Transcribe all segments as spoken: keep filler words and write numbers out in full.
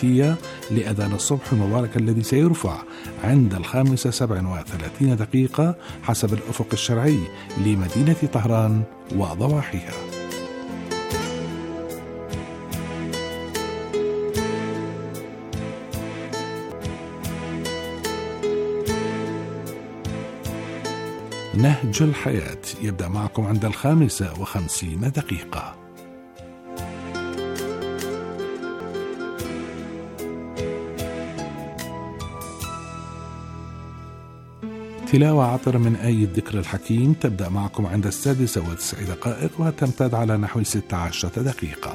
التوقيتية لأذان الصبح المبارك الذي سيرفع عند الخامسة سبع وثلاثين دقيقة حسب الأفق الشرعي لمدينة طهران وضواحيها. نهج الحياة يبدأ معكم عند الخامسة وخمسين دقيقة. تلاوة عطر من آية الذكر الحكيم تبدأ معكم عند السادسة وتسع دقائق وتمتد على نحو ستة عشر دقيقة.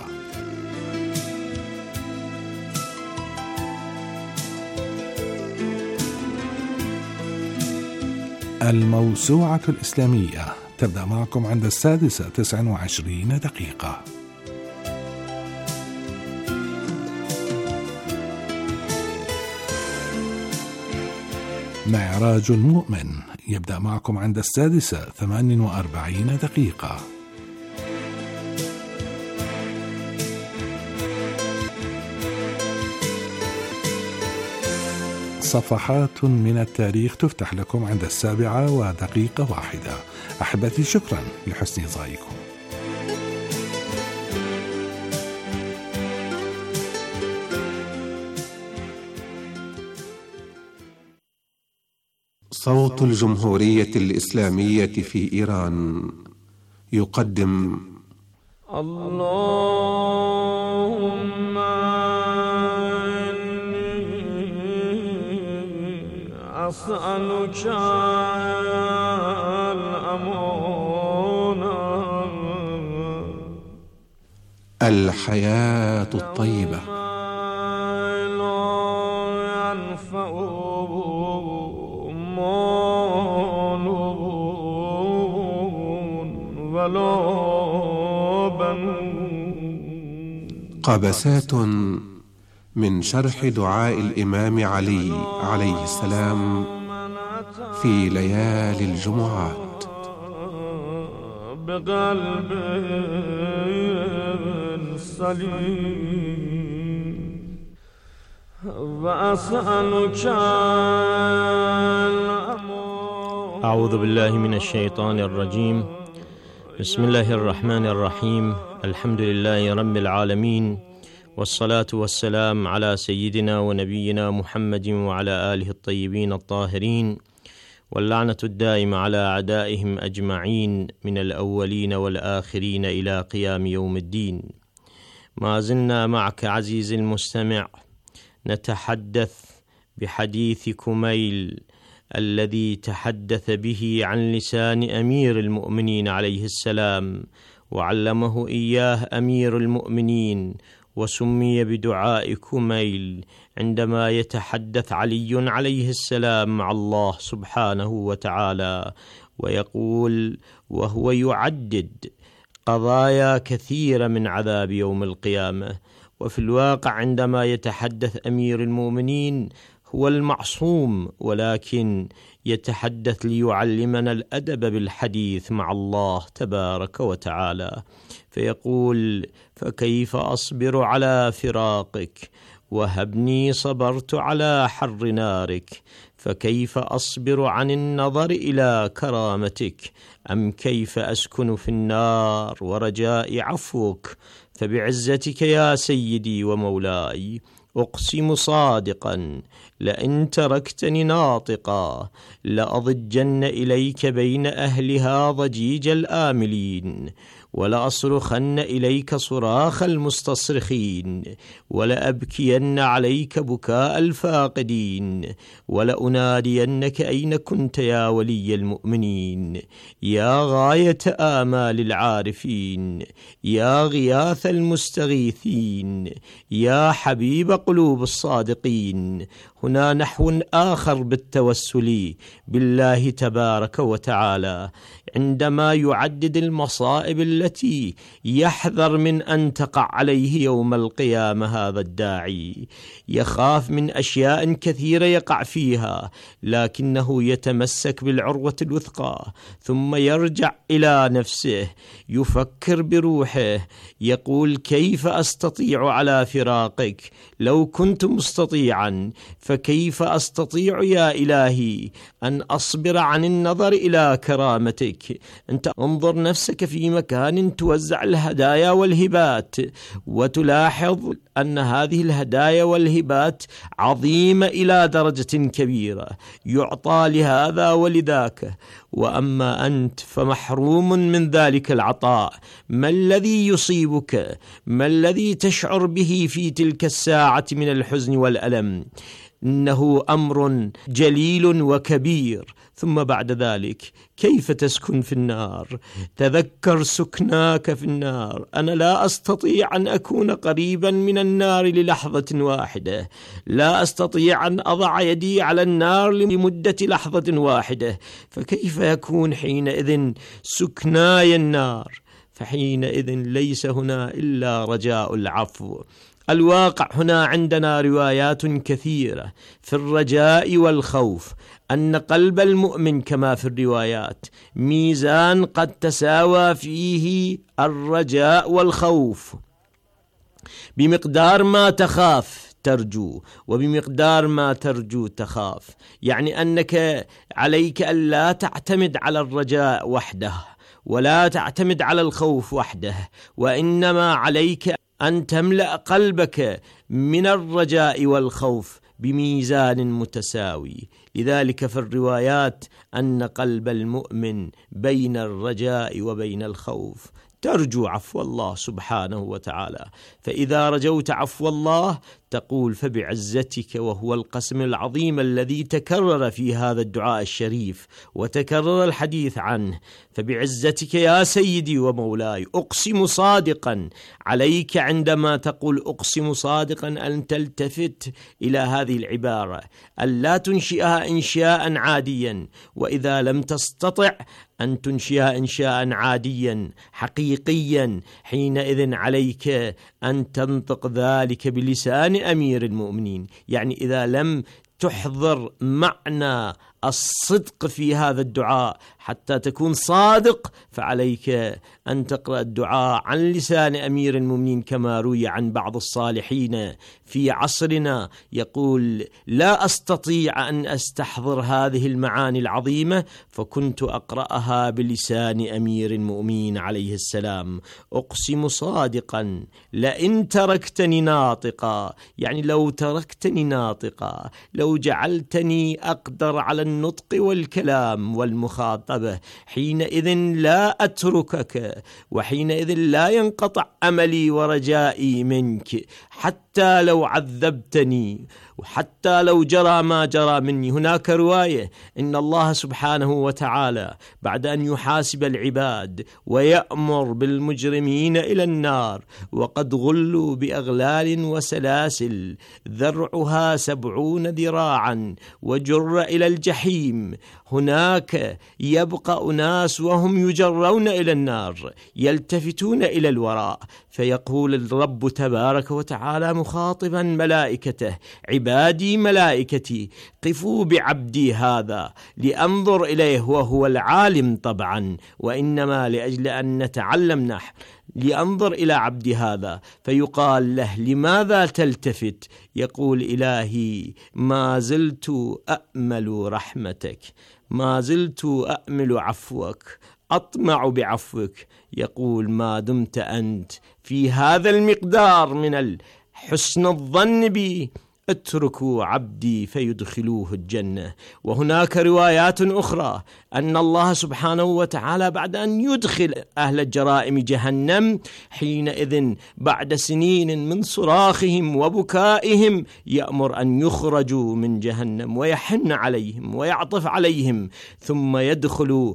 الموسوعة الإسلامية تبدأ معكم عند السادسة تسع وعشرين دقيقة. معراج المؤمن يبدأ معكم عند السادسة ثمان وأربعين دقيقة. صفحات من التاريخ تفتح لكم عند السابعة ودقيقة واحدة. أحبتي، شكرا لحسن إصغائكم. صوت الجمهورية الإسلامية في إيران يقدم اللهم أسألك الأمان، الحياة الطيبة، لا ينفع مال ولا بنون. قبسات من شرح دعاء الإمام علي عليه السلام في ليالي الجمعات. بقلب سليم وأسألك الأمان. أعوذ بالله من الشيطان الرجيم. بسم الله الرحمن الرحيم. الحمد لله رب العالمين، والصلاة والسلام على سيدنا ونبينا محمد وعلى آله الطيبين الطاهرين، واللعنة الدائمة على أعدائهم أجمعين من الأولين والآخرين إلى قيام يوم الدين. ما زلنا معك عزيزي المستمع نتحدث بحديث كميل الذي تحدث به عن لسان أمير المؤمنين عليه السلام، وعلمه إياه أمير المؤمنين، وسمي بدعاء كميل عندما يتحدث علي عليه السلام مع الله سبحانه وتعالى، ويقول وهو يعدد قضايا كثيرة من عذاب يوم القيامة. وفي الواقع عندما يتحدث أمير المؤمنين هو المعصوم، ولكن يتحدث ليعلمنا الأدب بالحديث مع الله تبارك وتعالى، فيقول فكيف أصبر على فراقك وهبني صبرت على حر نارك، فكيف أصبر عن النظر إلى كرامتك، أم كيف أسكن في النار ورجاء عفوك، فبعزتك يا سيدي ومولاي أقسم صادقا لئن تركتني ناطقا لأضجن إليك بين أهلها ضجيج الآملين، ولأصرخن إليك صراخ المستصرخين، ولأبكين عليك بكاء الفاقدين، ولأنادينك أين كنت يا ولي المؤمنين، يا غاية آمال العارفين، يا غياث المستغيثين، يا حبيب قلوب الصادقين. هنا نحو آخر بالتوسل بالله تبارك وتعالى عندما يعدد المصائب التي التي يحذر من أن تقع عليه يوم القيامة هذا الداعي، يخاف من أشياء كثيرة يقع فيها، لكنه يتمسك بالعروة الوثقى، ثم يرجع إلى نفسه، يفكر بروحه، يقول: كيف أستطيع على فراقك؟ لو كنت مستطيعا فكيف أستطيع يا إلهي أن أصبر عن النظر إلى كرامتك؟ أنت انظر نفسك في مكان توزع الهدايا والهبات، وتلاحظ أن هذه الهدايا والهبات عظيمة إلى درجة كبيرة، يعطى لهذا ولذاك، وأما أنت فمحروم من ذلك العطاء. ما الذي يصيبك؟ ما الذي تشعر به في تلك الساعة من الحزن والألم؟ إنه أمر جليل وكبير. ثم بعد ذلك كيف تسكن في النار؟ تذكر سكناك في النار. أنا لا أستطيع أن أكون قريبا من النار للحظة واحدة، لا أستطيع أن أضع يدي على النار لمدة لحظة واحدة، فكيف يكون حينئذ سكناي النار؟ فحينئذ ليس هنا إلا رجاء العفو. الواقع هنا عندنا روايات كثيرة في الرجاء والخوف، أن قلب المؤمن كما في الروايات ميزان قد تساوى فيه الرجاء والخوف، بمقدار ما تخاف ترجو، وبمقدار ما ترجو تخاف. يعني أنك عليك أن لا تعتمد على الرجاء وحده، ولا تعتمد على الخوف وحده، وإنما عليك أن تملأ قلبك من الرجاء والخوف بميزان متساوي. لذلك في الروايات أن قلب المؤمن بين الرجاء وبين الخوف. ترجو عفو الله سبحانه وتعالى، فإذا رجوت عفو الله تقول: فبعزتك، وهو القسم العظيم الذي تكرر في هذا الدعاء الشريف وتكرر الحديث عنه: فبعزتك يا سيدي ومولاي أقسم صادقا. عليك عندما تقول أقسم صادقا أن تلتفت إلى هذه العبارة، أن لا تنشئها إنشاء عاديا، وإذا لم تستطع أن تنشئها إنشاء عاديا حقيقيا، حينئذ عليك أن تنطق ذلك بلسان أمير المؤمنين. يعني إذا لم تحضر معنى الصدق في هذا الدعاء حتى تكون صادق، فعليك أن تقرأ الدعاء عن لسان أمير المؤمنين، كما روي عن بعض الصالحين في عصرنا يقول: لا أستطيع أن أستحضر هذه المعاني العظيمة، فكنت أقرأها بلسان أمير المؤمنين عليه السلام: أقسم صادقا لئن تركتني ناطقا. يعني لو تركتني ناطقا، لو جعلتني أقدر على النطق والكلام والمخاطبة، حينئذ لا أتركك، وحينئذ لا ينقطع أملي ورجائي منك، حتى لو عذبتني، وحتى لو جرى ما جرى مني. هناك رواية إن الله سبحانه وتعالى بعد أن يحاسب العباد ويأمر بالمجرمين إلى النار وقد غلوا بأغلال وسلاسل ذرعها سبعون ذراعا وجر إلى الجحيم، هناك يبقى أناس وهم يجرون إلى النار يلتفتون إلى الوراء، فيقول الرب تبارك وتعالى مخاطبا ملائكته: عبادي ملائكتي قفوا بعبدي هذا لأنظر إليه، وهو العالم طبعا، وإنما لأجل أن نتعلم نحن، لأنظر إلى عبدي هذا. فيقال له: لماذا تلتفت؟ يقول: إلهي ما زلت أأمل رحمتك، ما زلت أأمل عفوك، أطمع بعفوك. يقول: ما دمت أنت في هذا المقدار من حسن الظن بي، اتركوا عبدي فيدخلوه الجنة. وهناك روايات أخرى أن الله سبحانه وتعالى بعد أن يدخل أهل الجرائم جهنم، حينئذ بعد سنين من صراخهم وبكائهم يأمر أن يخرجوا من جهنم ويحن عليهم ويعطف عليهم، ثم يدخلوا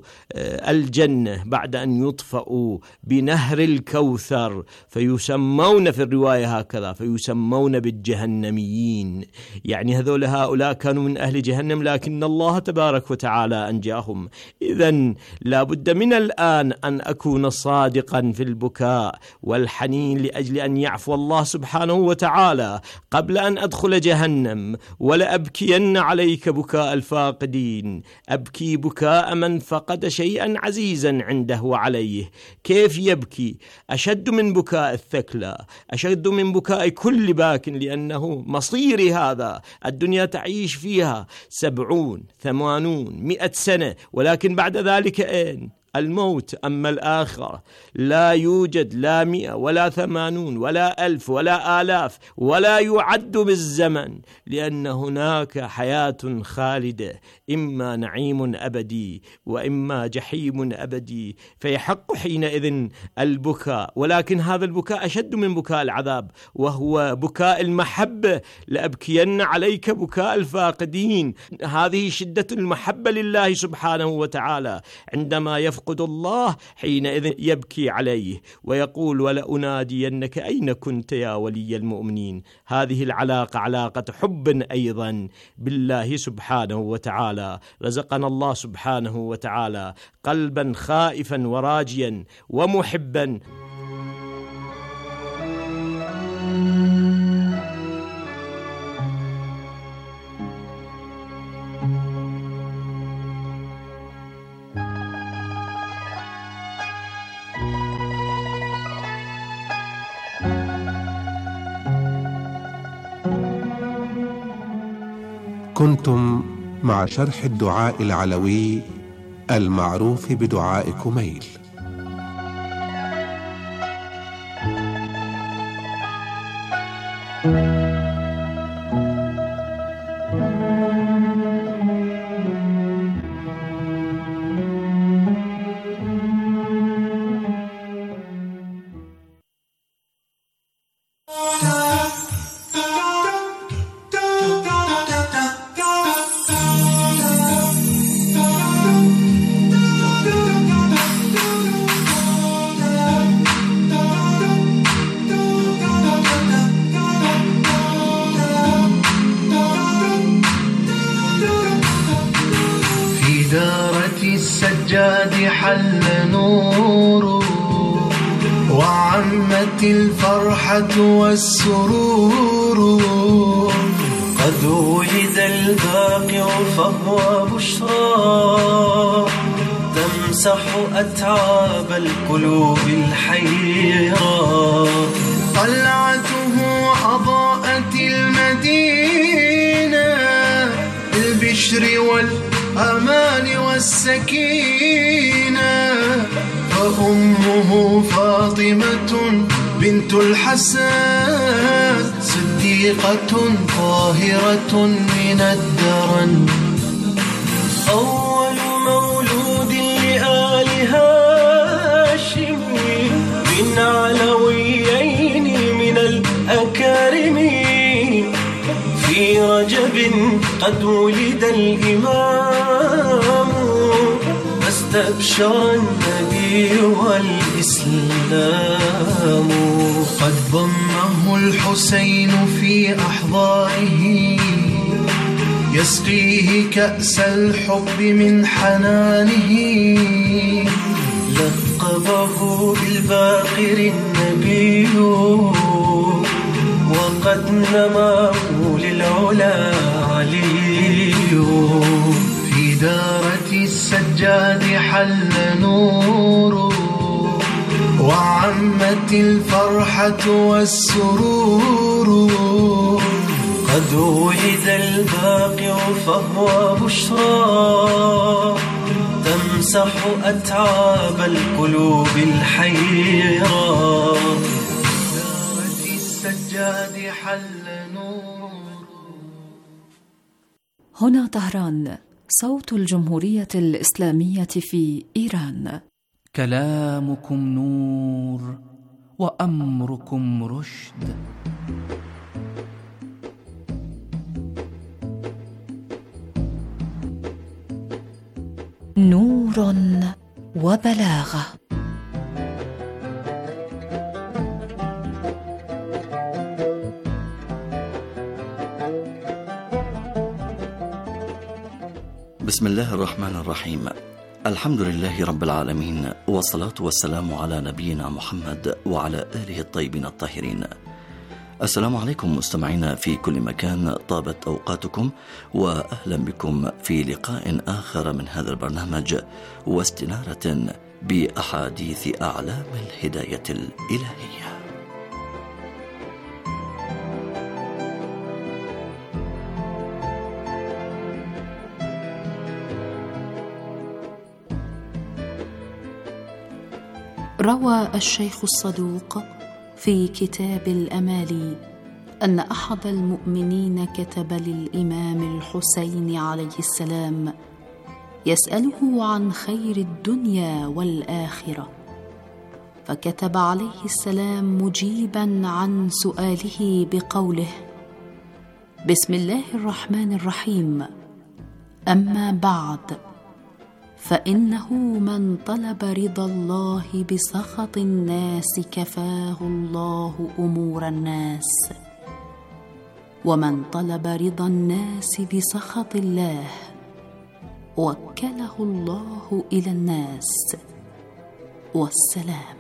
الجنة بعد أن يطفئوا بنهر الكوثر، فيسمون في الرواية هكذا: فيسمون بالجهنميين. الفاقدين. يعني هذول هؤلاء كانوا من أهل جهنم، لكن الله تبارك وتعالى أنجاهم. إذن لا بد من الآن أن أكون صادقا في البكاء والحنين لأجل أن يعفو الله سبحانه وتعالى قبل أن أدخل جهنم. ولا أبكين عليك بكاء الفاقدين، أبكي بكاء من فقد شيئا عزيزا عنده وعليه. كيف يبكي؟ أشد من بكاء الثكلى، أشد من بكاء كل باك، لأنه مصيري هذا. الدنيا تعيش فيها سبعون ثمانون مئة سنة، ولكن بعد ذلك أين؟ الموت. أما الآخرة لا يوجد لا مئة ولا ثمانون ولا ألف ولا آلاف، ولا يعد بالزمن، لأن هناك حياة خالدة، إما نعيم أبدي وإما جحيم أبدي، فيحق حينئذ البكاء. ولكن هذا البكاء أشد من بكاء العذاب، وهو بكاء المحبة. لأبكين عليك بكاء الفاقدين. هذه شدة المحبة لله سبحانه وتعالى. عندما يفقد يفقد الله حينئذ يبكي عليه ويقول: ولأنادينك أين كنت يا ولي المؤمنين. هذه العلاقة علاقة حب أيضا بالله سبحانه وتعالى. رزقنا الله سبحانه وتعالى قلبا خائفا وراجيا ومحبا. كنتم مع شرح الدعاء العلوي المعروف بدعاء كميل. السجاد حل نور وعمت الفرحة والسرور. قد ولد الباقع فهو بشرى تمسح أتعاب القلوب الحيرة. طلعته أضاءت المدينة بالبشر والأمان والسكينة. فأمه فاطمة بنت الحسن صديقة طاهرة من الدرن. أول مولود لآل هاشم من علويين من الأكارم. في رجب قد ولد الإمام فاستبشر النبي والإسلام. قد ضمه الحسين في أحضانه يسقيه كأس الحب من حنانه. لقبه بالباقر النبي وقد نماه للعلا علي. في دارة السجاد حل نور وعمت الفرحة والسرور. قد ولد الباقع فهو بشرى تمسح أتعاب القلوب الحيرة. السجاد حل نور. هنا طهران، صوت الجمهورية الإسلامية في إيران. كلامكم نور وأمركم رشد. نور وبلاغة. بسم الله الرحمن الرحيم. الحمد لله رب العالمين، والصلاة والسلام على نبينا محمد وعلى آله الطيبين الطاهرين. السلام عليكم مستمعينا في كل مكان، طابت أوقاتكم وأهلا بكم في لقاء آخر من هذا البرنامج واستنارة بأحاديث أعلام الهداية الإلهية. روى الشيخ الصدوق في كتاب الأمالي أن أحد المؤمنين كتب للإمام الحسين عليه السلام يسأله عن خير الدنيا والآخرة، فكتب عليه السلام مجيبا عن سؤاله بقوله: بسم الله الرحمن الرحيم، أما بعد، فإنه من طلب رضا الله بسخط الناس كفاه الله أمور الناس، ومن طلب رضا الناس بسخط الله وكله الله إلى الناس. والسلام.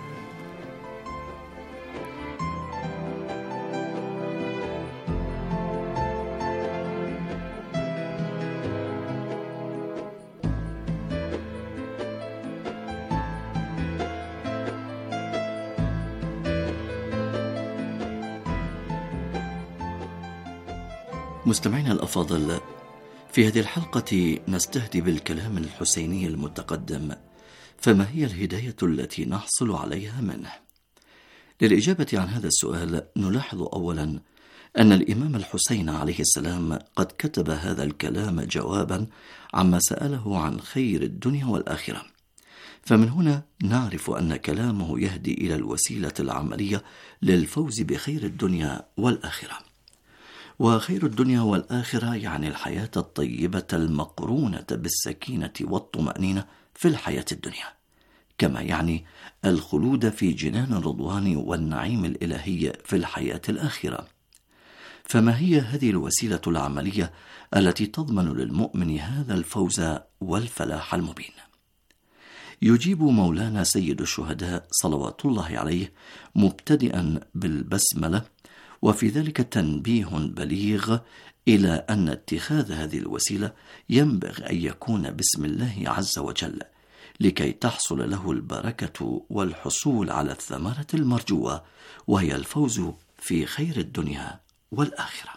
مستمعينا الأفاضل، في هذه الحلقة نستهدي بالكلام الحسيني المتقدم، فما هي الهداية التي نحصل عليها منه؟ للإجابة عن هذا السؤال نلاحظ أولا أن الإمام الحسين عليه السلام قد كتب هذا الكلام جوابا عما سأله عن خير الدنيا والآخرة، فمن هنا نعرف أن كلامه يهدي إلى الوسيلة العملية للفوز بخير الدنيا والآخرة. وخير الدنيا والآخرة يعني الحياة الطيبة المقرونة بالسكينة والطمأنينة في الحياة الدنيا، كما يعني الخلود في جنان الرضوان والنعيم الإلهي في الحياة الآخرة. فما هي هذه الوسيلة العملية التي تضمن للمؤمن هذا الفوز والفلاح المبين؟ يجيب مولانا سيد الشهداء صلوات الله عليه مبتدئا بالبسملة، وفي ذلك تنبيه بليغ إلى أن اتخاذ هذه الوسيلة ينبغي أن يكون بسم الله عز وجل، لكي تحصل له البركة والحصول على الثمرة المرجوة، وهي الفوز في خير الدنيا والآخرة.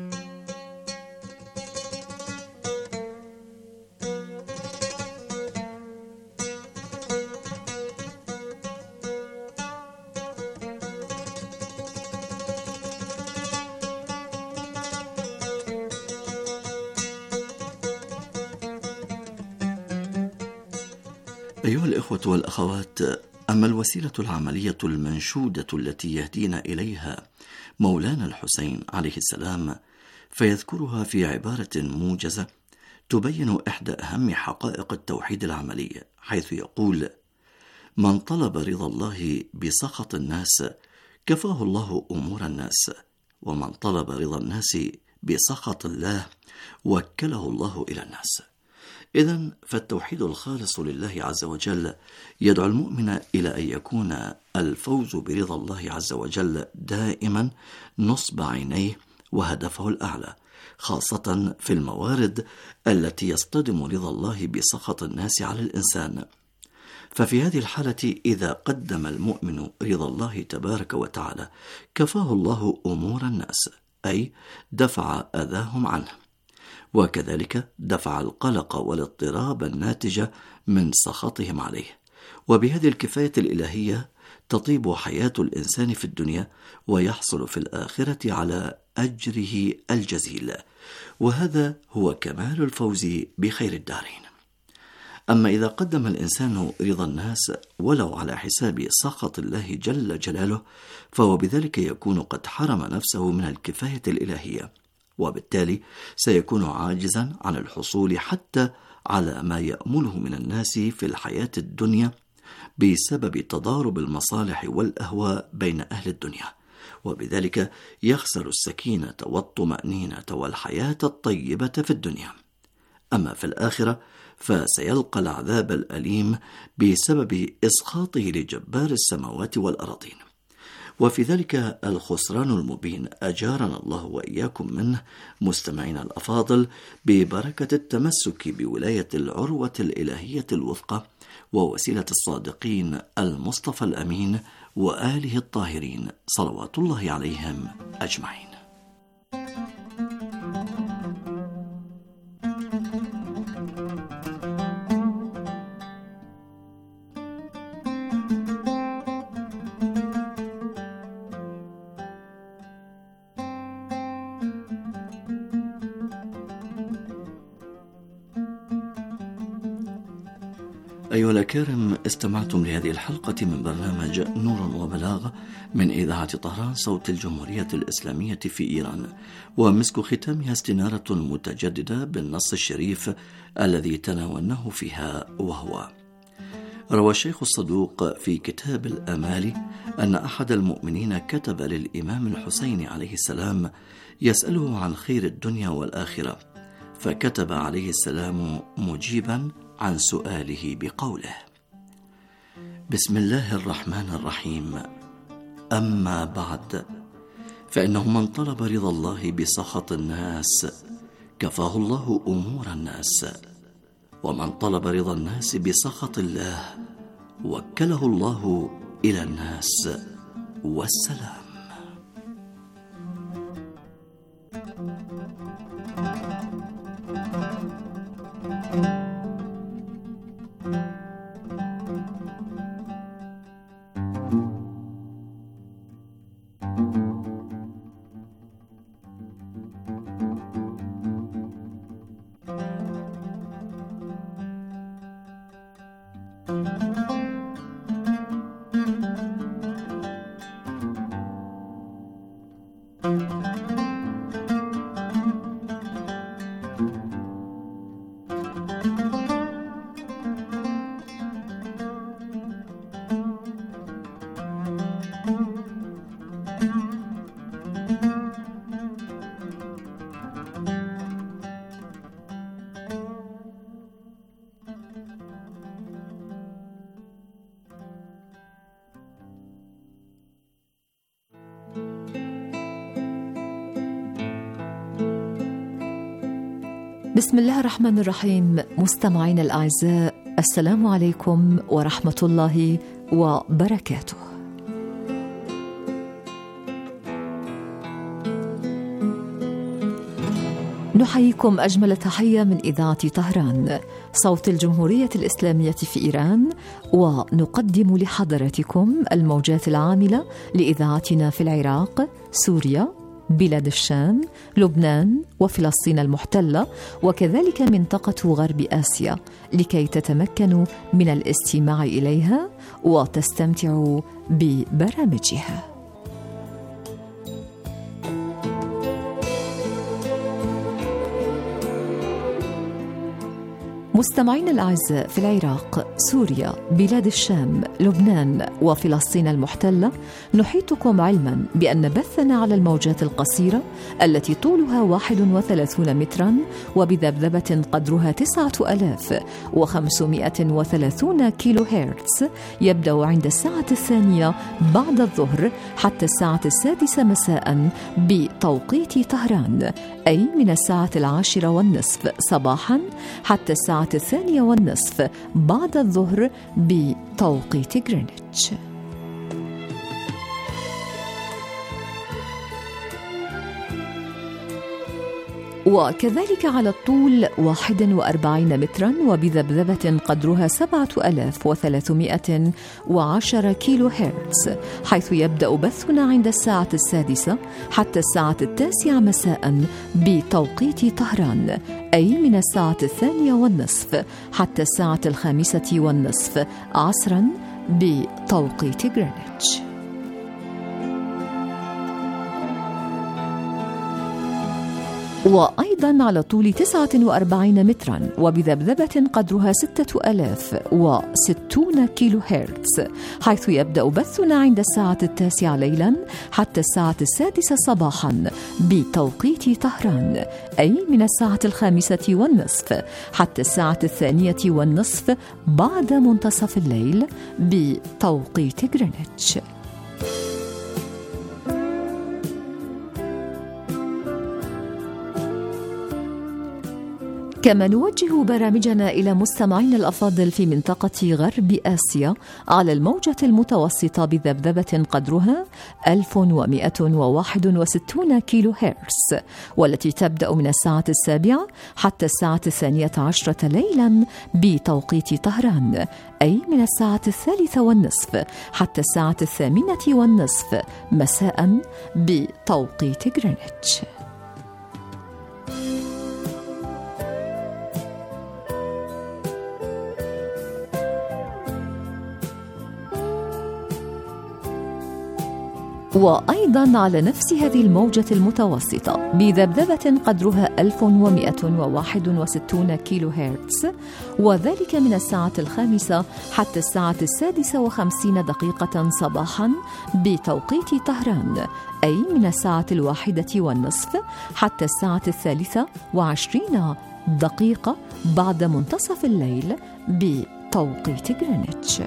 أيها الإخوة والأخوات، أما الوسيلة العملية المنشودة التي يهدينا إليها مولانا الحسين عليه السلام، فيذكرها في عبارة موجزة تبين إحدى أهم حقائق التوحيد العملي، حيث يقول: من طلب رضا الله بسخط الناس كفاه الله أمور الناس، ومن طلب رضا الناس بسخط الله وكله الله إلى الناس. إذن فالتوحيد الخالص لله عز وجل يدعو المؤمن إلى أن يكون الفوز برضا الله عز وجل دائما نصب عينيه وهدفه الأعلى، خاصة في الموارد التي يصطدم رضا الله بسخط الناس على الإنسان. ففي هذه الحالة إذا قدم المؤمن رضا الله تبارك وتعالى كفاه الله أمور الناس، أي دفع أذاهم عنه، وكذلك دفع القلق والاضطراب الناتج من سخطهم عليه. وبهذه الكفاية الإلهية تطيب حياة الإنسان في الدنيا، ويحصل في الآخرة على أجره الجزيل، وهذا هو كمال الفوز بخير الدارين. أما إذا قدم الإنسان رضا الناس ولو على حساب سخط الله جل جلاله، فهو بذلك يكون قد حرم نفسه من الكفاية الإلهية، وبالتالي سيكون عاجزا عن الحصول حتى على ما يأمله من الناس في الحياة الدنيا بسبب تضارب المصالح والأهواء بين أهل الدنيا، وبذلك يخسر السكينة والطمأنينة والحياة الطيبة في الدنيا. أما في الآخرة فسيلقى العذاب الأليم بسبب إسخاطه لجبار السماوات والأراضين، وفي ذلك الخسران المبين أجارنا الله وإياكم منه مستمعينا الأفاضل، ببركة التمسك بولاية العروة الإلهية الوثقى ووسيلة الصادقين المصطفى الأمين وآله الطاهرين صلوات الله عليهم أجمعين. أيها الأكارم، استمعتم لهذه الحلقة من برنامج نور وبلاغ من إذاعة طهران صوت الجمهورية الإسلامية في إيران، ومسك ختامها استنارة متجددة بالنص الشريف الذي تناولناه فيها، وهو: روى الشيخ الصدوق في كتاب الآمال أن أحد المؤمنين كتب للإمام الحسين عليه السلام يسأله عن خير الدنيا والآخرة، فكتب عليه السلام مجيبا عن سؤاله بقوله: بسم الله الرحمن الرحيم، أما بعد، فإنه من طلب رضا الله بسخط الناس كفاه الله أمور الناس، ومن طلب رضا الناس بسخط الله وكله الله إلى الناس، والسلام. بسم الله الرحمن الرحيم. مستمعينا الأعزاء، السلام عليكم ورحمة الله وبركاته. نحييكم أجمل تحية من إذاعة طهران صوت الجمهورية الإسلامية في إيران، ونقدم لحضراتكم الموجات العاملة لإذاعتنا في العراق، سوريا، بلاد الشام، لبنان وفلسطين المحتلة، وكذلك منطقة غرب آسيا، لكي تتمكنوا من الاستماع إليها وتستمتعوا ببرامجها. مستمعين الأعزاء، في العراق، سوريا، بلاد الشام، لبنان وفلسطين المحتلة، نحيطكم علما بأن بثنا على الموجات القصيرة التي طولها واحد وثلاثون مترا وبذبذبة قدرها تسعة آلاف وخمسمائة وثلاثون كيلو هرتز يبدأ عند الساعة الثانية بعد الظهر حتى الساعة السادسة مساء بتوقيت طهران، أي من الساعة العاشرة والنصف صباحا حتى الساعة الثانية والنصف بعد الظهر بتوقيت غرينتش. وكذلك على الطول واحد وأربعين مترا وبذبذبة قدرها سبعة آلاف وثلاثمائة وعشرة كيلو هرتز، حيث يبدأ بثنا عند الساعة السادسة حتى الساعة التاسعة مساء بتوقيت طهران، أي من الساعة الثانية والنصف حتى الساعة الخامسة والنصف عصرا بتوقيت غرينتش. وأيضا على طول تسعة وأربعين مترا وبذبذبة قدرها ستة ألاف وستون كيلو هرتز، حيث يبدأ بثنا عند الساعة التاسعة ليلا حتى الساعة السادسة صباحا بتوقيت طهران، أي من الساعة الخامسة والنصف حتى الساعة الثانية والنصف بعد منتصف الليل بتوقيت غرينتش. كما نوجه برامجنا إلى مستمعين الأفاضل في منطقة غرب آسيا على الموجة المتوسطة بذبذبة قدرها ألف ومئة وواحد وستين كيلو هرتز، والتي تبدأ من الساعة السابعة حتى الساعة الثانية عشرة ليلا بتوقيت طهران، أي من الساعة الثالثة والنصف حتى الساعة الثامنة والنصف مساء بتوقيت غرينتش. وأيضا على نفس هذه الموجة المتوسطة بذبذبة قدرها ألف ومئة وواحد وستين كيلو هرتز، وذلك من الساعة الخامسة حتى الساعة السادسة وخمسين دقيقة صباحا بتوقيت طهران، أي من الساعة الواحدة والنصف حتى الساعة الثالثة وعشرين دقيقة بعد منتصف الليل بتوقيت غرينتش.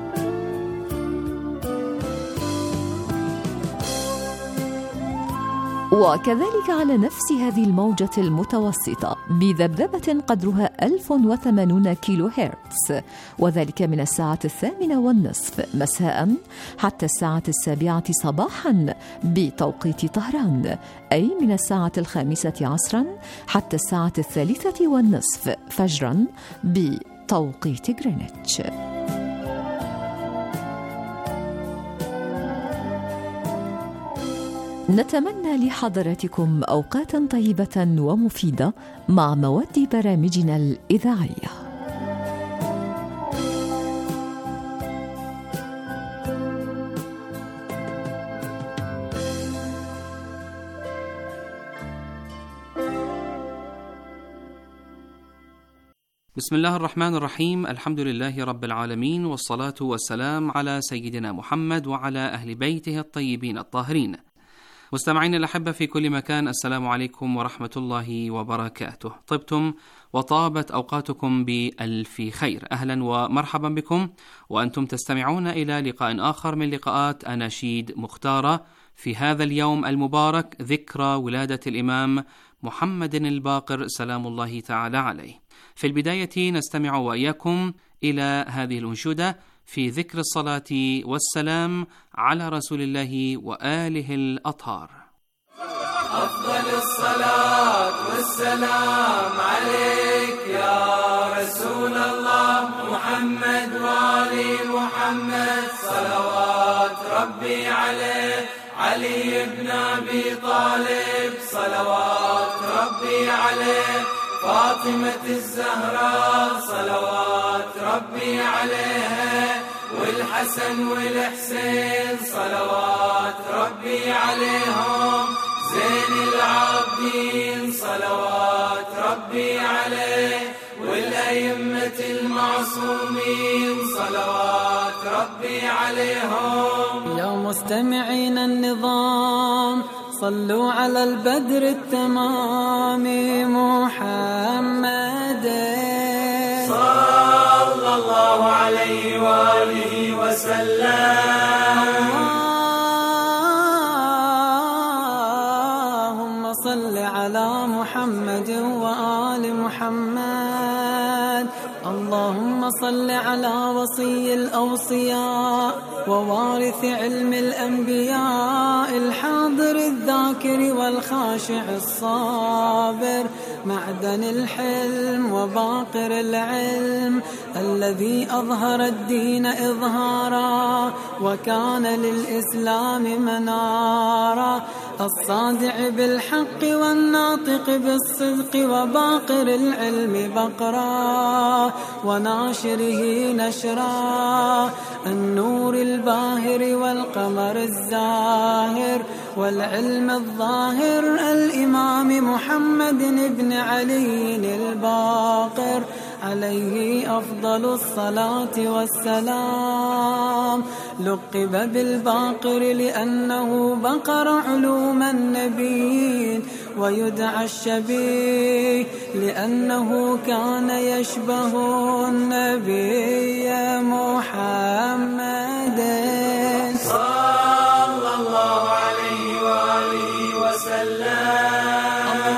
وكذلك على نفس هذه الموجة المتوسطة بذبذبة قدرها ألف وثمانين كيلو هرتز، وذلك من الساعة الثامنة والنصف مساء حتى الساعة السابعة صباحا بتوقيت طهران، أي من الساعة الخامسة عصرا حتى الساعة الثالثة والنصف فجرا بتوقيت غرينتش. نتمنى لحضراتكم أوقاتا طيبة ومفيدة مع مواد برامجنا الإذاعية. بسم الله الرحمن الرحيم، الحمد لله رب العالمين، والصلاة والسلام على سيدنا محمد وعلى أهل بيته الطيبين الطاهرين. مستمعين الأحبة في كل مكان، السلام عليكم ورحمة الله وبركاته. طبتم وطابت أوقاتكم بألف خير. أهلا ومرحبا بكم وأنتم تستمعون إلى لقاء آخر من لقاءات أناشيد مختارة في هذا اليوم المبارك، ذكرى ولادة الإمام محمد الباقر سلام الله تعالى عليه. في البداية نستمع وإياكم إلى هذه الأنشودة في ذكر الصلاة والسلام على رسول الله وآله الأطهار. أفضل الصلاة والسلام عليك يا رسول الله، محمد وآل محمد صلوات ربي عليه، علي بن أبي طالب صلوات ربي عليه، فاطمة الزهراء صلوات ربي عليها، والحسن والحسين صلوات ربي عليهم، زين العابدين صلوات ربي عليه، والأئمة المعصومين صلوات ربي عليهم. يا مستمعين النظام صلوا على البدر التمام محمد صلى الله عليه وآله وسلم. اللهم صل على محمد وآل محمد. اللهم صل على وصي الأوصياء ووارث علم الأنبياء، الحاضر الذاكر والخاشع الصابر، معدن الحلم وباقر العلم، الذي أظهر الدين إظهارا وكان للإسلام منارا، الصادع بالحق والناطق بالصدق وباقر العلم بقرا وناشره نشرا النور الباهر والقمر الزاهر والعلم الظاهر الإمام محمد بن علي الباقر عليه أفضل الصلاة والسلام. لقب بالباقر لأنه بقر علوم النبيين ويدعى الشبيه لأنه كان يشبه النبي محمد صلى الله عليه وآله وسلم.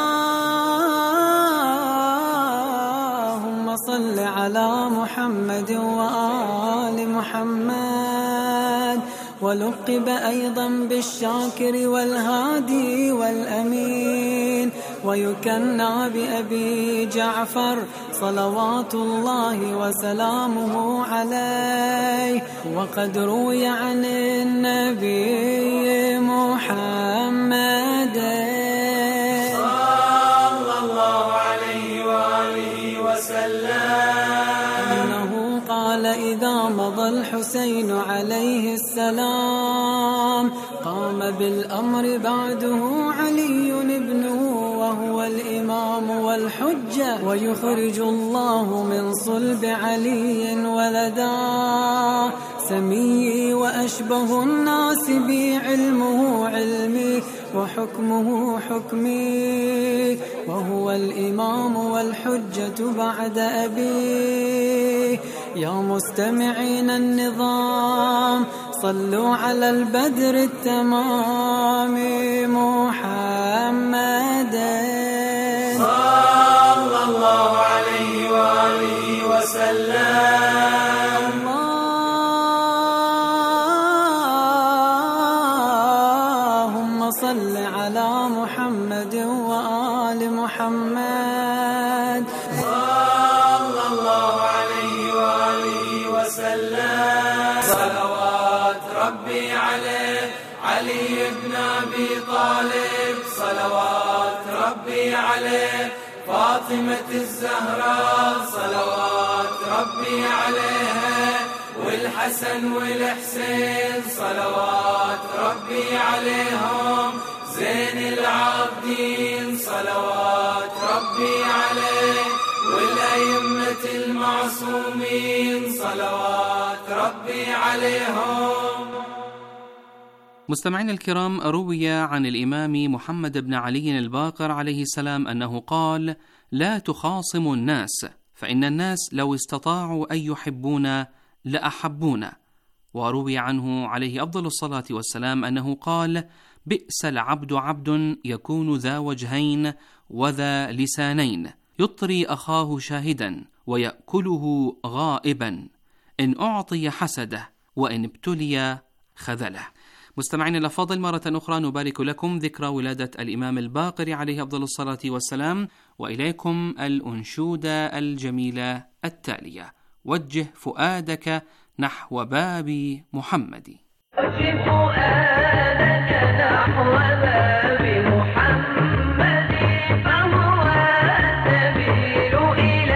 اللهم صل على محمد وآل محمد. ولقب أيضا بالشاكر والهادي والأمين ويكنى بأبي جعفر صلوات الله وسلامه عليه. وقد روي عن النبي محمد صلى الله عليه وآله وسلم أنه قال إذا مضى الحسين عليه السلام قام بالأمر بعده علي ابنه وهو الإمام والحجة ويخرج الله من صلب علي ولدا سمي وأشبه الناس بي علمه علمي وحكمه حكمي وهو الإمام والحجة بعد أبيه. يا مستمعين النظام صلوا على البدر التمام محمد صلى الله عليه وآله وسلم. اللهم صل على محمد وآل محمد صلى الله عليه وآله وسلم. صلوات ربي عليه علي بن أبي طالب صلوات ربي عليه فاطمة الزهراء صلوات ربي عليها والحسن والحسين صلوات ربي عليهم زين العابدين صلوات ربي عليه والأئمة المعصومين صلوات ربي عليهم. مستمعين الكرام، روي عن الإمام محمد بن علي الباقر عليه السلام أنه قال: لا تخاصموا الناس فإن الناس لو استطاعوا أن يحبونا لأحبونا. وروي عنه عليه أفضل الصلاة والسلام أنه قال: بئس العبد عبد يكون ذا وجهين وذا لسانين يطري أخاه شاهدا ويأكله غائبا إن أعطي حسده وإن ابتلي خذله. مستمعين الأفاضل، مرة أخرى نبارك لكم ذكرى ولادة الإمام الباقر عليه أفضل الصلاة والسلام، وإليكم الأنشودة الجميلة التالية: وجه فؤادك نحو باب محمد. وجه فؤادك نحو باب محمد فهو السبيل إلى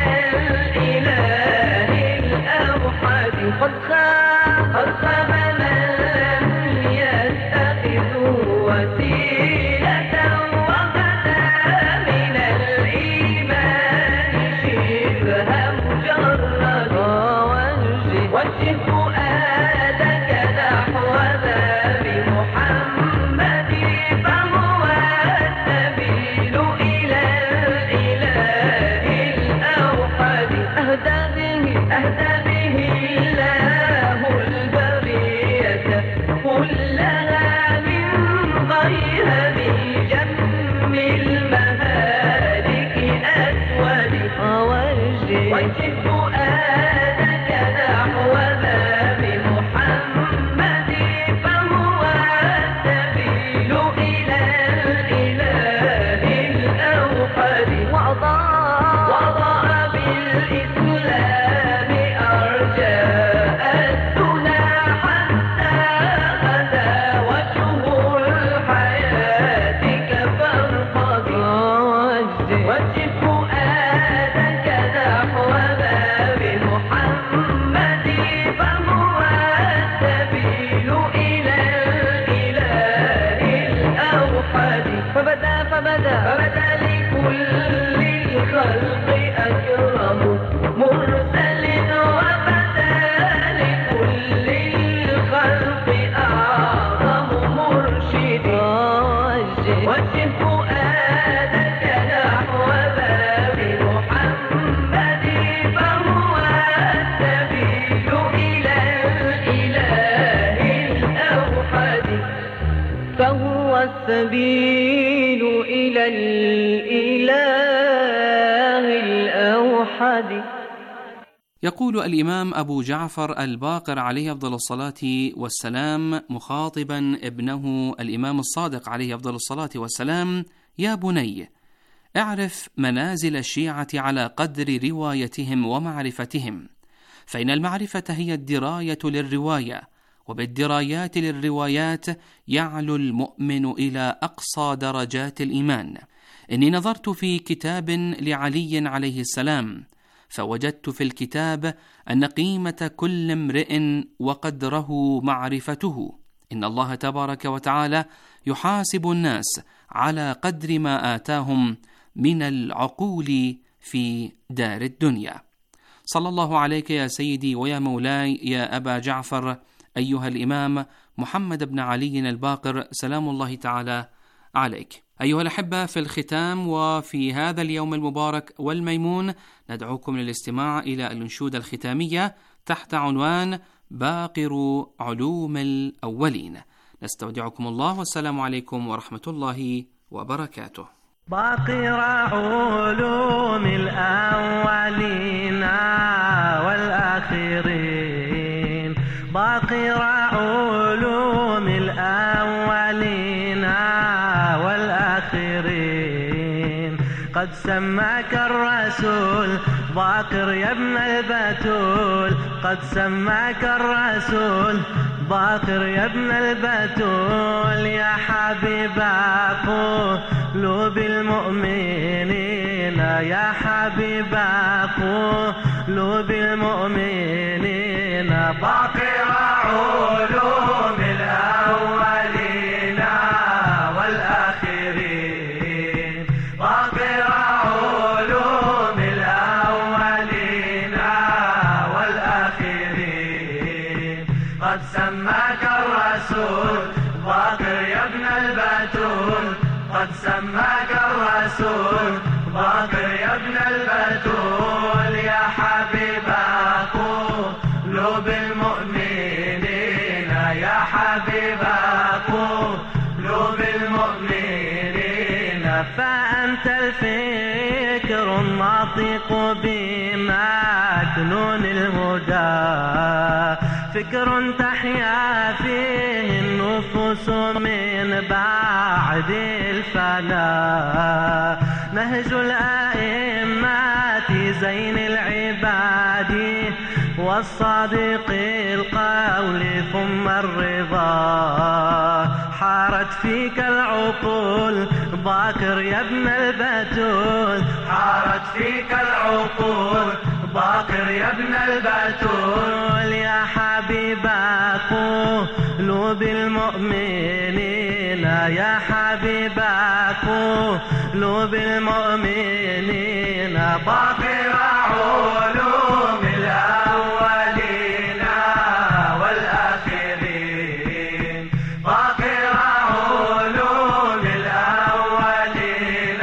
الإله الأوحد. قد خاب قد خاب من لم يتخذ وسيلة وبدا من الإيمان شبه مجرد. وجه فؤادك نحو باب محمد فهو السبيل إلى الإله الأوحد. أهدى به أهدى به الله البرية كلها من غير جم المهالك أسود. وجه فؤادك نحو باب محمد فهو السبيل إلى الإله الأوحد. وضع بالإسلام أرجاء الدنا حتى غدا وجه الحياة وجه فؤادك نحو باب محمد فهو السبيل إلى الإله الأوحد فبدا فبدا فبدا لكل الخلق أكرم مرسل وبدا لكل الخلق أعظم مرشد وجه فؤادك نحو باب محمد فهو السبيل إلى الإله الأوحد فهو السبيل إلى الإله الأوحد. يقول الإمام أبو جعفر الباقر عليه أفضل الصلاة والسلام مخاطبا ابنه الإمام الصادق عليه أفضل الصلاة والسلام: يا بني، اعرف منازل الشيعة على قدر روايتهم ومعرفتهم، فإن المعرفة هي الدراية للرواية، وبالدرايات للروايات يعلو المؤمن إلى أقصى درجات الإيمان. إني نظرت في كتاب لعلي عليه السلام، فوجدت في الكتاب أن قيمة كل امرئ وقدره معرفته. إن الله تبارك وتعالى يحاسب الناس على قدر ما آتاهم من العقول في دار الدنيا. صلى الله عليك يا سيدي ويا مولاي يا أبا جعفر أيها الإمام محمد بن علي الباقر سلام الله تعالى عليك. أيها الأحبة، في الختام وفي هذا اليوم المبارك والميمون ندعوكم للاستماع إلى الأنشودة الختامية تحت عنوان باقر علوم الأولين. نستودعكم الله والسلام عليكم ورحمة الله وبركاته. باقر علوم الأولين والآخرين، باقر علوم الأولين والآخرين، قد سماك الرسول باقر يا ابن البتول، قد سماك الرسول باقر يا ابن البتول، يا حبيب قلوب المؤمنين، يا حبيب قلوب المؤمنين، باقر علوم الأولين والآخرين، باقر علوم الأولين والآخرين، قد سماك الرسول باقر يا ابن البتول، قد سماك الرسول باقر يا ابن البتول، يا حبيب قلوب المؤمنين، يا حبيب قلوب المؤمنين، فأنت الفكر الناطق بمكنون الهدى، فكر تحيا فيه النفوس من بعد الفناء، نهج الأئمة زين العباد والصادق القول ثم الرضا، حارت فيك العقول باقر يا ابن البتول، حارت فيك العقول باقر يا ابن البتول، يا حبيب قلوب المؤمنين، يا حبيب قلوب المؤمنين، باقر علوم الأولين والآخرين، باقر علوم الأولين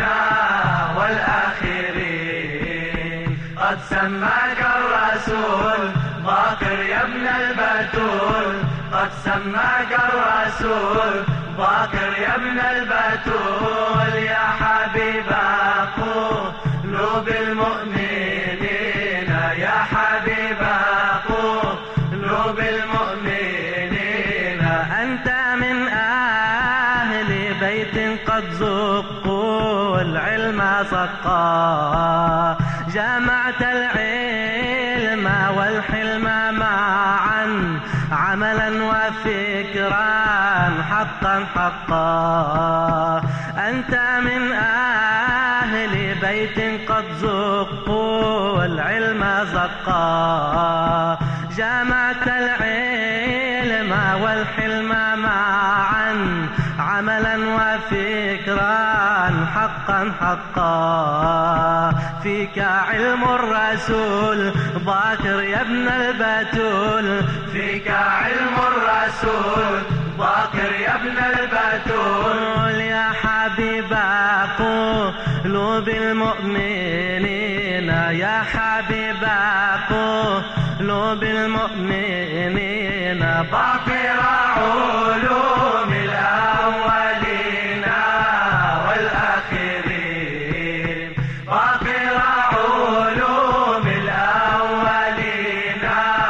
والآخرين، قد سماك الرسول باقر يا ابن البتول، قد سماك الرسول باقر يا ابن البتول، يا حبيب قلوب المؤمنين، يا حبيب قلوب المؤمنين، أنت من أهل بيت قد زقوا العلم صقا، جمعت العلم والحلم معا عملا وفكرا حقا حقا، أنت من أهل بيت قد زقوا العلم زقا جمعت العلم والحلم معا عملا وفكرا حقا حقا فيك علم الرسول باكر يا ابن البتول فيك علم الرسول باكر يا ابن البتول يا حبيب قلوب المؤمنين يا حبيب قلوب المؤمنين باقر علوم الأولين والآخرين باقر علوم الأولين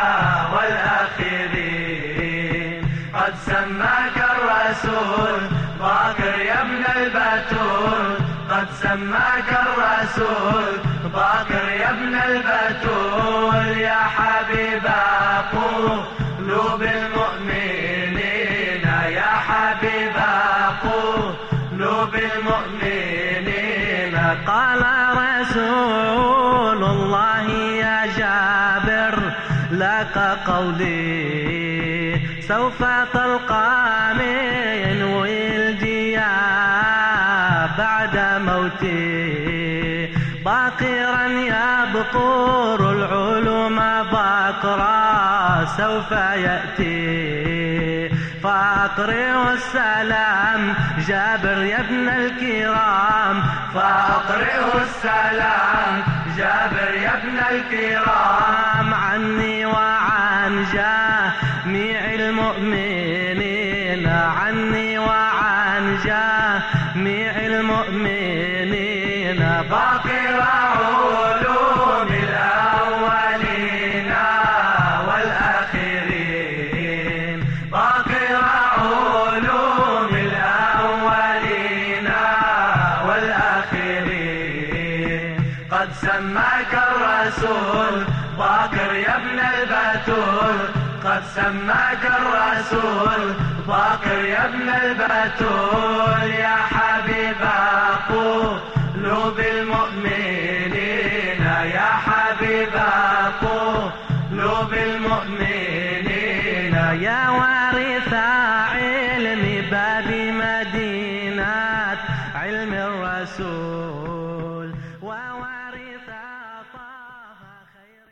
والآخرين قد سماك الرسول باقر يا ابن البتول قد سماك الرسول باقر يا ابن البتول يا حبيب قلوب المؤمنين يا حبيب قلوب المؤمنين قال رسول الله يا جابر لك قولي سوف تلقى من ولدي بعد موتي باقرا يبقر العلوم باقرا سوف يأتي فأقرئ السلام جابر يا ابن الكرام فأقرئ السلام جابر يا ابن الكرام عني وعن جميع المؤمنين عني وعن جميع المؤمنين باقر علوم الأولين والآخرين باقر علوم الأولين والآخرين قد سماك الرسول باقر يا ابن البتول قد سماك الرسول باقر يا ابن البتول يا حبيب قلوب المؤمنين يا حبيب قلوب المؤمنين يا وارث علم باب مدينة علم الرسول ووارث طه خير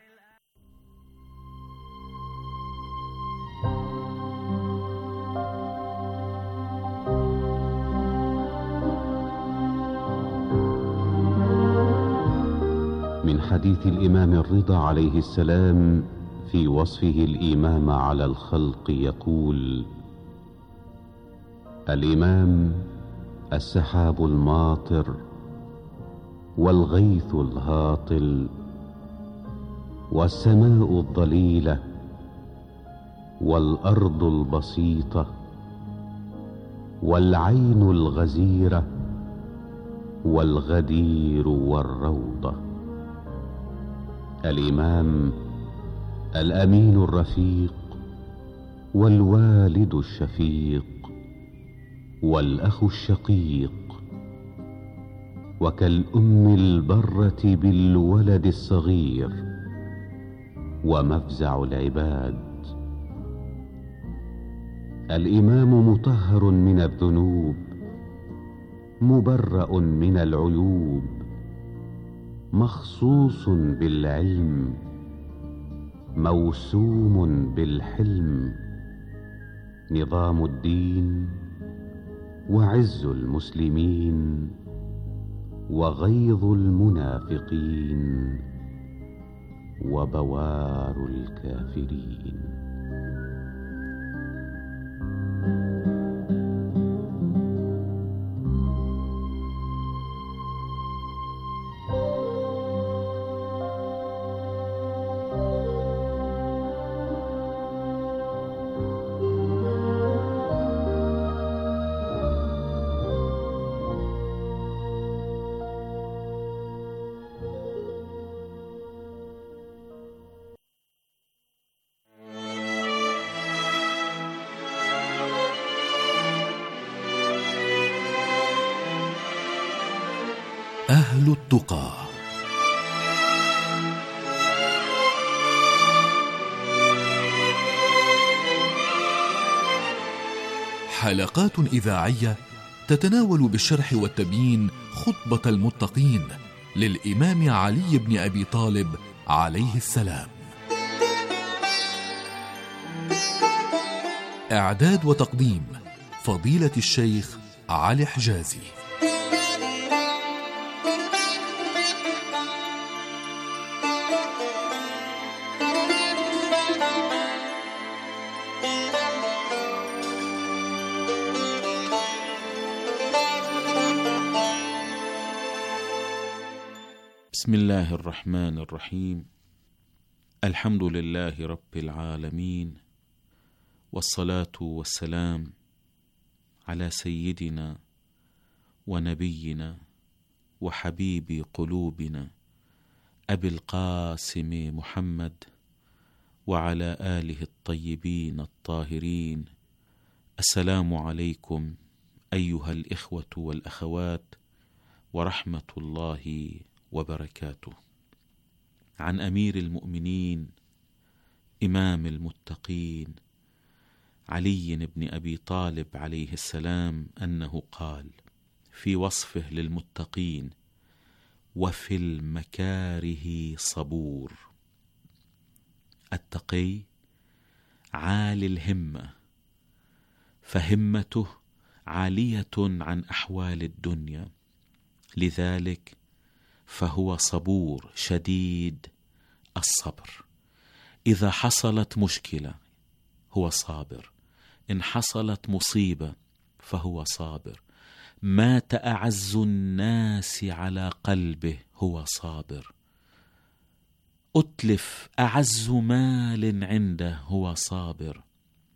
من حديث الإمام الرضا عليه السلام في وصفه الإمام على الخلق يقول: الإمام السحاب الماطر والغيث الهاطل والسماء الضليلة والأرض البسيطة والعين الغزيرة والغدير والروضة. الإمام الأمين الرفيق والوالد الشفيق والأخ الشقيق وكالأم البرة بالولد الصغير ومفزع العباد. الإمام مطهر من الذنوب مبرأ من العيوب مخصوص بالعلم موسوم بالحلم نظام الدين وعز المسلمين وغيظ المنافقين وبوار الكافرين. أهل التقى. حلقات إذاعية تتناول بالشرح والتبيين خطبة المتقين للإمام علي بن أبي طالب عليه السلام. إعداد وتقديم فضيلة الشيخ علي حجازي. بسم الله الرحمن الرحيم. الحمد لله رب العالمين، والصلاة والسلام على سيدنا ونبينا وحبيب قلوبنا أبي القاسم محمد وعلى آله الطيبين الطاهرين. السلام عليكم أيها الإخوة والأخوات ورحمة الله وبركاته. عن أمير المؤمنين إمام المتقين علي بن أبي طالب عليه السلام أنه قال في وصفه للمتقين: وفي المكاره صبور. التقي عالي الهمة، فهمته عالية عن أحوال الدنيا، لذلك فهو صبور شديد الصبر. إذا حصلت مشكلة هو صابر، إن حصلت مصيبة فهو صابر، مات أعز الناس على قلبه هو صابر، أتلف أعز مال عنده هو صابر،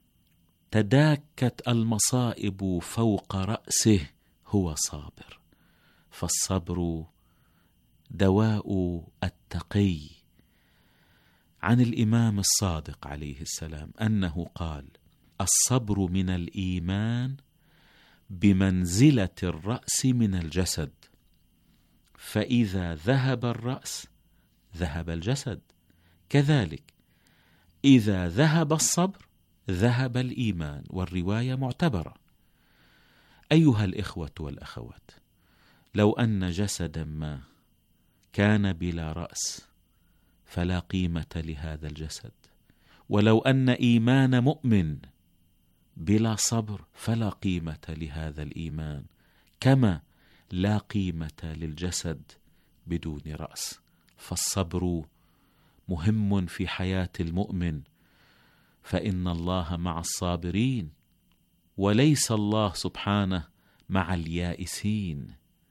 تداكت المصائب فوق رأسه هو صابر. فالصبر دواء التقي. عن الإمام الصادق عليه السلام أنه قال: الصبر من الإيمان بمنزلة الرأس من الجسد، فإذا ذهب الرأس ذهب الجسد، كذلك إذا ذهب الصبر ذهب الإيمان، والرواية معتبرة. أيها الإخوة والأخوات، لو أن جسدا ما كان بلا رأس فلا قيمة لهذا الجسد، ولو أن إيمان مؤمن بلا صبر فلا قيمة لهذا الإيمان، كما لا قيمة للجسد بدون رأس. فالصبر مهم في حياة المؤمن، فإن الله مع الصابرين، وليس الله سبحانه مع اليائسين.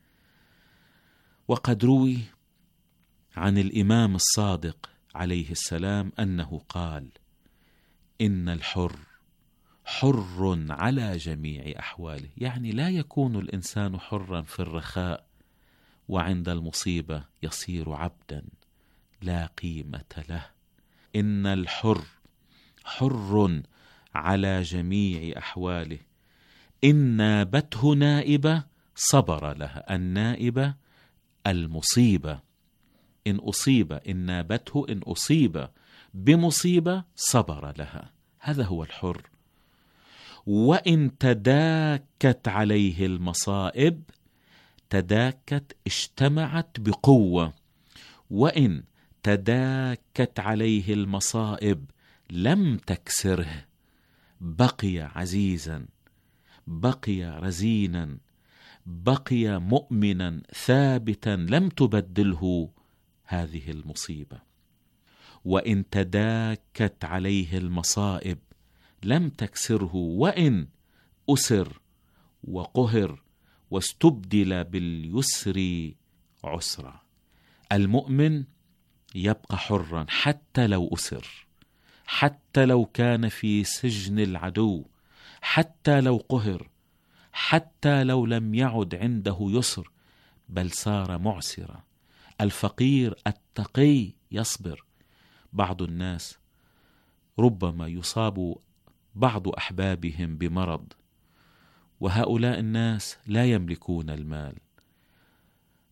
وقد روي عن الإمام الصادق عليه السلام أنه قال: إن الحر حر على جميع أحواله، يعني لا يكون الإنسان حرا في الرخاء وعند المصيبة يصير عبدا لا قيمة له. إن الحر حر على جميع أحواله، إن نابته نائبة صبر لها. النائبة المصيبة، إن أصيب إن نابته إن أصيب بمصيبة صبر لها، هذا هو الحر. وإن تداكت عليه المصائب، تداكت اجتمعت بقوة، وإن تداكت عليه المصائب لم تكسره، بقي عزيزا، بقي رزينا، بقي مؤمنا ثابتا، لم تبدله هذه المصيبة. وإن تداكت عليه المصائب لم تكسره، وإن أسر وقهر واستبدل باليسر عسرا. المؤمن يبقى حرا حتى لو أسر، حتى لو كان في سجن العدو، حتى لو قهر، حتى لو لم يعد عنده يسر بل صار معسرا. الفقير التقي يصبر. بعض الناس ربما يصاب بعض أحبابهم بمرض، وهؤلاء الناس لا يملكون المال،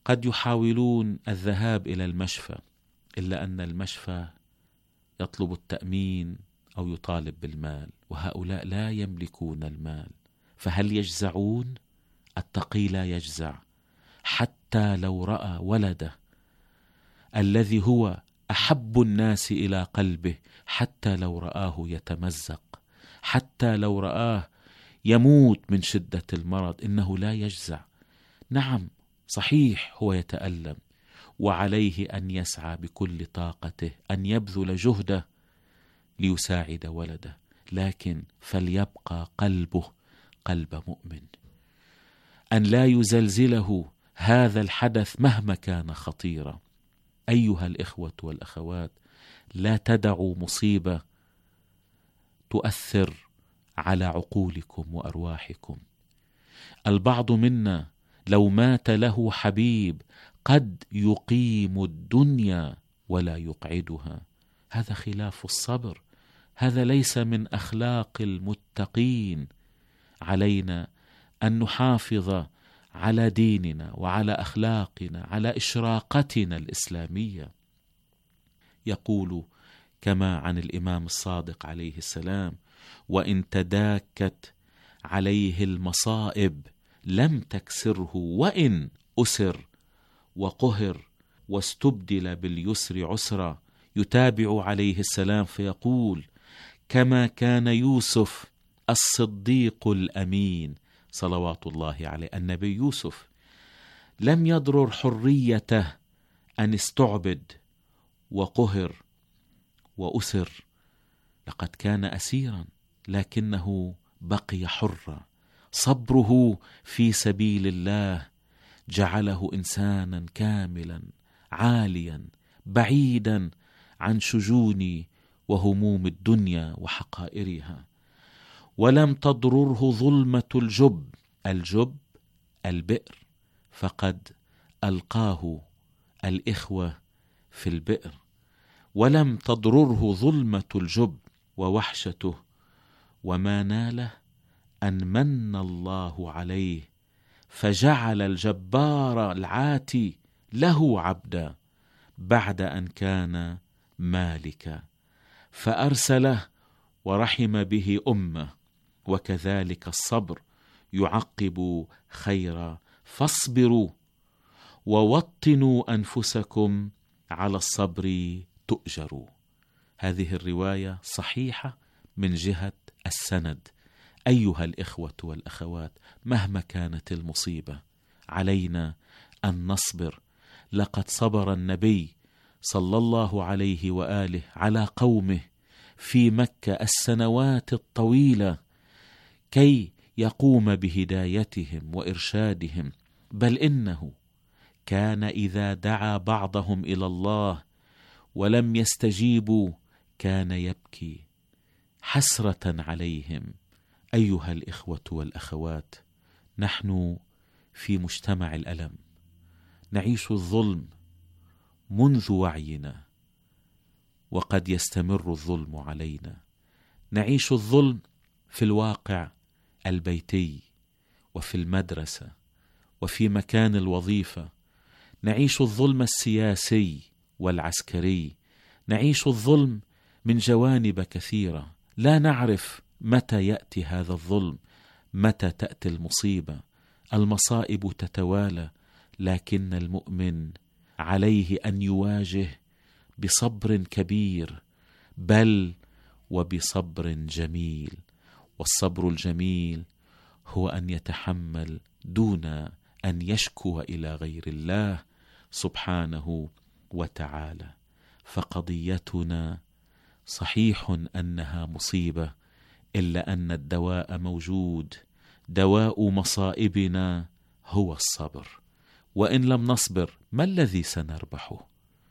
قد يحاولون الذهاب إلى المشفى، إلا أن المشفى يطلب التأمين أو يطالب بالمال، وهؤلاء لا يملكون المال، فهل يجزعون؟ التقي لا يجزع، حتى لو رأى ولده الذي هو أحب الناس إلى قلبه، حتى لو رآه يتمزق، حتى لو رآه يموت من شدة المرض، إنه لا يجزع. نعم صحيح هو يتألم، وعليه أن يسعى بكل طاقته، أن يبذل جهده ليساعد ولده، لكن فليبقى قلبه قلب مؤمن، أن لا يزلزله هذا الحدث مهما كان خطيرا. أيها الإخوة والأخوات، لا تدعوا مصيبة تؤثر على عقولكم وأرواحكم. البعض منا لو مات له حبيب قد يقيم الدنيا ولا يقعدها، هذا خلاف الصبر، هذا ليس من أخلاق المتقين. علينا أن نحافظ على ديننا وعلى أخلاقنا، على إشراقتنا الإسلامية. يقول كما عن الإمام الصادق عليه السلام: وإن تداكت عليه المصائب لم تكسره، وإن أسر وقهر واستبدل باليسر عسرا. يتابع عليه السلام فيقول: كما كان يوسف الصديق الأمين صلوات الله عليه. النبي يوسف لم يضرر حريته أن استعبد وقهر وأسر، لقد كان أسيرا لكنه بقي حرا. صبره في سبيل الله جعله إنسانا كاملا عاليا بعيدا عن شجون وهموم الدنيا وحقائرها. ولم تضرره ظلمة الجب، الجب البئر، فقد ألقاه الإخوة في البئر. ولم تضرره ظلمة الجب ووحشته، وما ناله أن من الله عليه فجعل الجبار العاتي له عبدا بعد أن كان مالكا، فأرسله ورحم به أمه. وكذلك الصبر يعقب خيرا، فاصبروا ووطنوا أنفسكم على الصبر تؤجروا. هذه الرواية صحيحة من جهة السند. أيها الإخوة والأخوات، مهما كانت المصيبة علينا أن نصبر. لقد صبر النبي صلى الله عليه وآله على قومه في مكة السنوات الطويلة كي يقوم بهدايتهم وإرشادهم، بل إنه كان إذا دعا بعضهم إلى الله ولم يستجيبوا كان يبكي حسرة عليهم. أيها الإخوة والأخوات، نحن في مجتمع الألم، نعيش الظلم منذ وعينا، وقد يستمر الظلم علينا. نعيش الظلم في الواقع البيتي وفي المدرسة وفي مكان الوظيفة، نعيش الظلم السياسي والعسكري، نعيش الظلم من جوانب كثيرة. لا نعرف متى يأتي هذا الظلم، متى تأتي المصيبة. المصائب تتوالى، لكن المؤمن عليه أن يواجه بصبر كبير، بل وبصبر جميل. والصبر الجميل هو أن يتحمل دون أن يشكو إلى غير الله سبحانه وتعالى. فقضيتنا صحيح أنها مصيبة، إلا أن الدواء موجود. دواء مصائبنا هو الصبر، وإن لم نصبر ما الذي سنربحه؟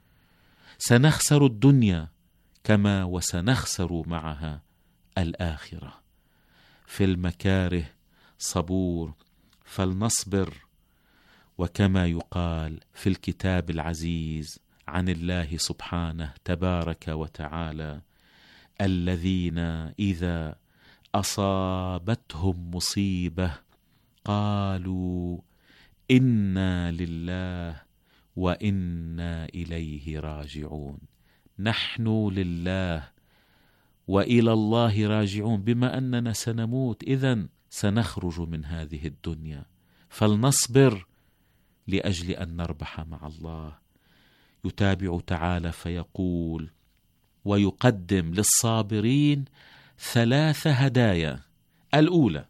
سنخسر الدنيا كما وسنخسر معها الآخرة. في المكاره صبور، فلنصبر. وكما يقال في الكتاب العزيز عن الله سبحانه تبارك وتعالى: الذين إذا أصابتهم مصيبة قالوا إنا لله وإنا إليه راجعون. نحن لله وإلى الله راجعون. بما أننا سنموت إذن سنخرج من هذه الدنيا، فلنصبر لأجل أن نربح مع الله. يتابع تعالى فيقول: ويقدم للصابرين ثلاث هدايا. الأولى: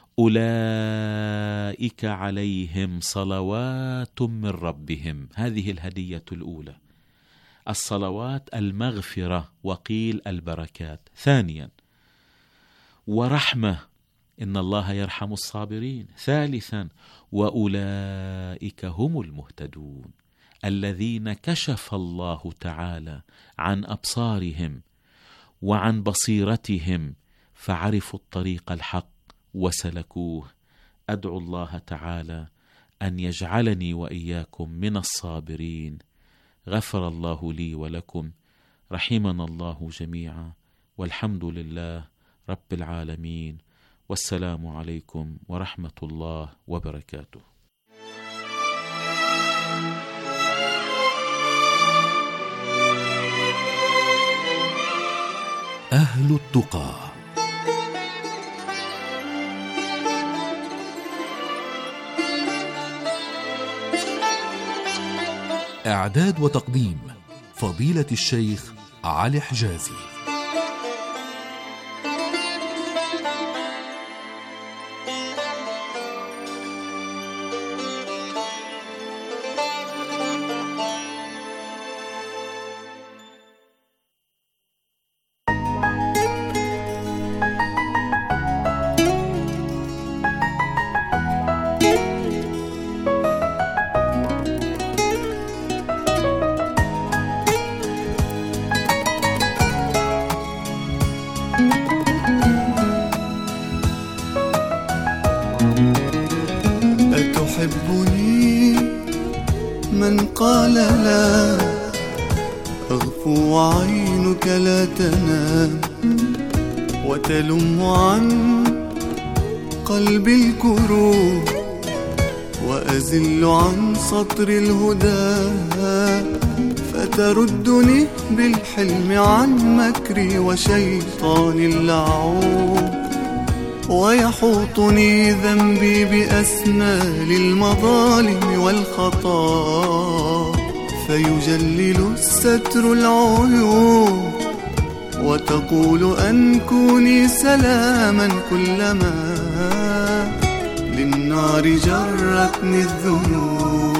أولئك عليهم صلوات من ربهم. هذه الهدية الأولى، الصلوات، المغفرة، وقيل البركات. ثانيا: ورحمة، إن الله يرحم الصابرين. ثالثا: وأولئك هم المهتدون، الذين كشف الله تعالى عن أبصارهم وعن بصيرتهم فعرفوا الطريق الحق وسلكوه. أدعو الله تعالى أن يجعلني وإياكم من الصابرين. غفر الله لي ولكم، رحمنا الله جميعا، والحمد لله رب العالمين، والسلام عليكم ورحمة الله وبركاته. أهل التقى. إعداد وتقديم فضيلة الشيخ علي حجازي. أتحبني؟ من قال لا، أغفو وعينك لا تنام، وتلم عن قلبي الكروب، وأزل عن سطر الهدى، فتردني بالحلم عن مكري وشيطان اللعوب، ويحوطني ذنبي بأسنال المظالم والخطا، فيجلل الستر العيوب، وتقول أنكوني سلاما كلما للنار جرتني الذنوب.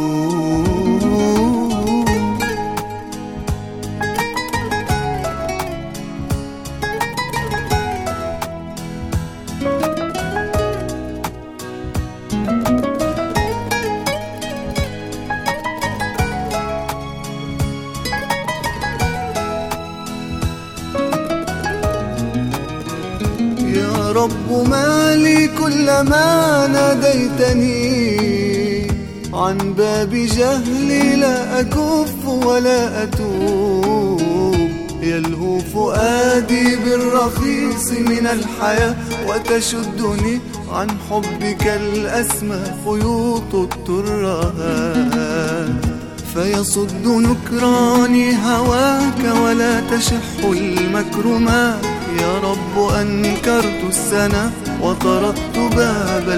رب مالي كلما ناديتني عن باب جهلي لا أكف ولا أتوب، يلهو فؤادي بالرخيص من الحياة، وتشدني عن حبك الأسمى خيوط الترهات، فيصد نكراني هواك ولا تشح المكرمات. يا رب أنكرت السنة وطردت باب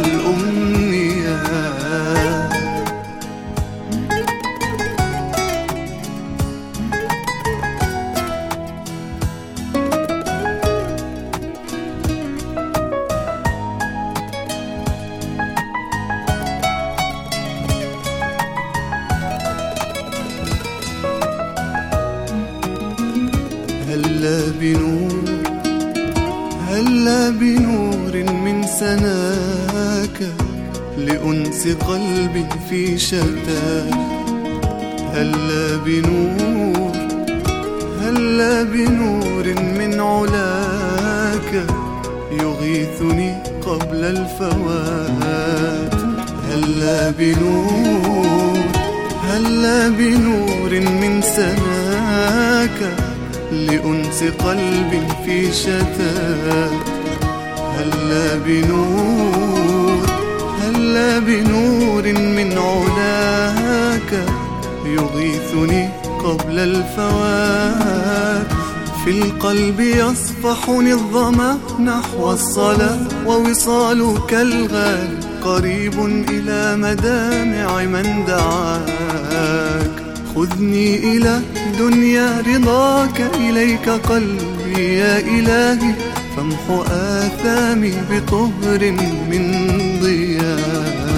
الأمنيات، هلا بنور هلا بنور من سناك لأنس قلبي في شتاك، هلا بنور هلا بنور من علاك يغيثني قبل الفوات، هلا بنور هلا بنور من سناك لأنس قلبي في شتات، هلا بنور هلا هلا بنور من علاك يغيثني قبل الفوات. في القلب يصفحني الظما نحو الصلاة، ووصالك الغالي قريب إلى مدامع من دعاك. خذني إلى دنيا رضاك، إليك قلبي يا إلهي، فامحو آثامي بطهر من ضياك.